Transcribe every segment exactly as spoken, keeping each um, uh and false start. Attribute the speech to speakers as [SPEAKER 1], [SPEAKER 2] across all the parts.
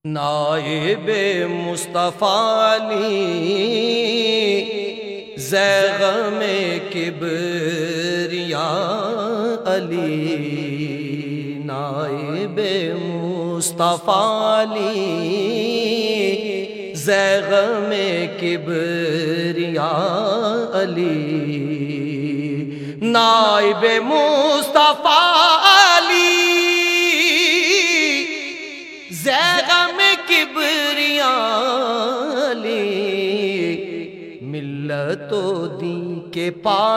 [SPEAKER 1] نائب مصطفیٰ علی زیغم کبریاء علی، نائب مصطفیٰ علی زیغم کبریاء علی، نائب مصطفیٰ علی زیغم کبریاء علی، ملت و دین کے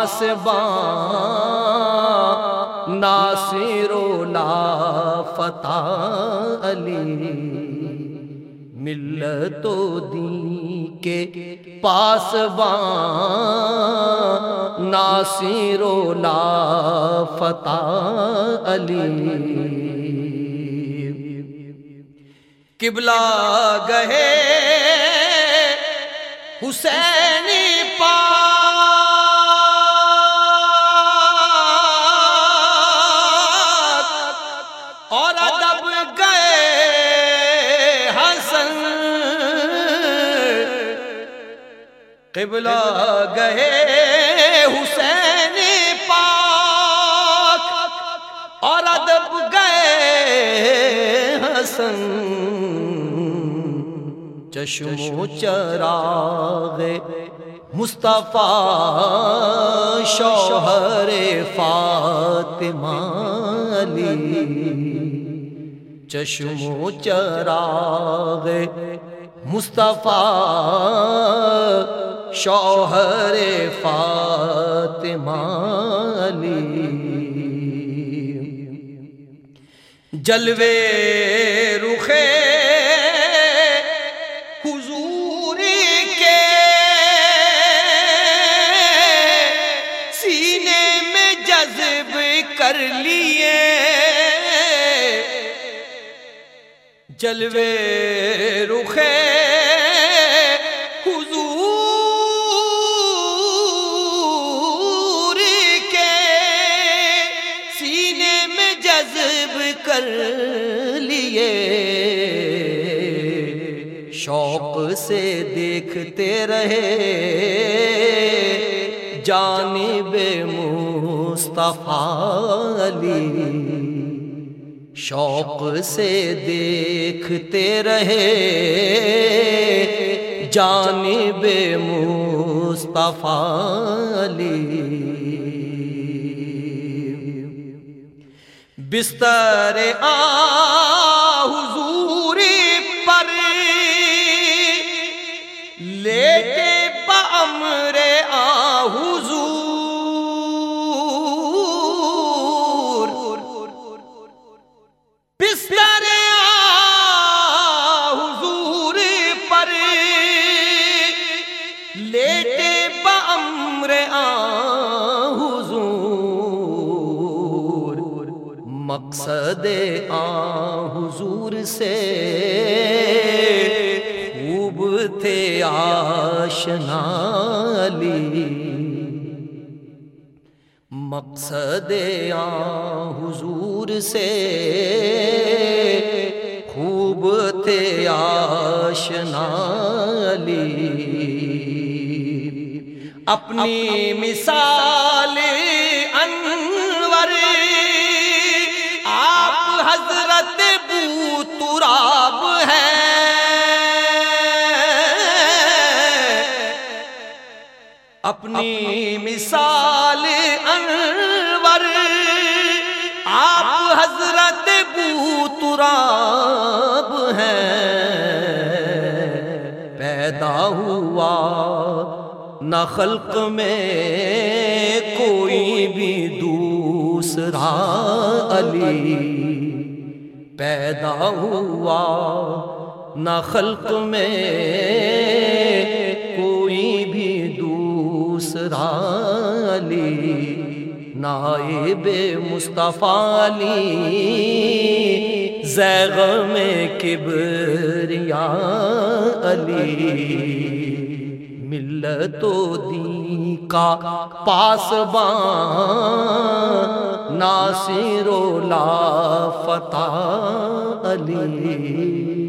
[SPEAKER 1] پاسبان ناصر و لافتہ علی، ملت و دین کے پاسبان ناصر و لافتہ علی، قبلہ گہے حسینی پاک اور ادب گئے حسن، قبلہ گہے حسینی پاک اور ادب گئے حسن، چشم و چراغ مصطفیٰ شوہر فاطمہ علی، چشم و چراغ مصطفیٰ شوہر فاطمہ علی، جلوے رخے کر لیے، جلوے رخے حضور کے سینے میں جذب کر لیے، شوق سے دیکھتے رہے جانب مصطفیٰ علی، شوق سے دیکھتے رہے جانب مصطفیٰ علی، بستر آ حضور پر لیٹے بامر آ حضور، بستر آ حضور پر لیٹے بامر آ حضور، مقصد آ حضور سے خوب تھے آشنا علی، مقصد آ حضور سے خوب تھے آشنا علی، اپنی مثال انور آپ حضرت بو تراب ہیں، اپنی مثال انور آپ حضرت بو تراب ہیں، پیدا ہوا نہ خلق میں کوئی بھی دوسرا علی، پیدا ہوا نہ خلق میں کوئی بھی دوسرا علی، نائب مصطفیٰ علی زیغم کبریاء علی، ملت و دین کا پاسبان ناصر و لافتہ علی۔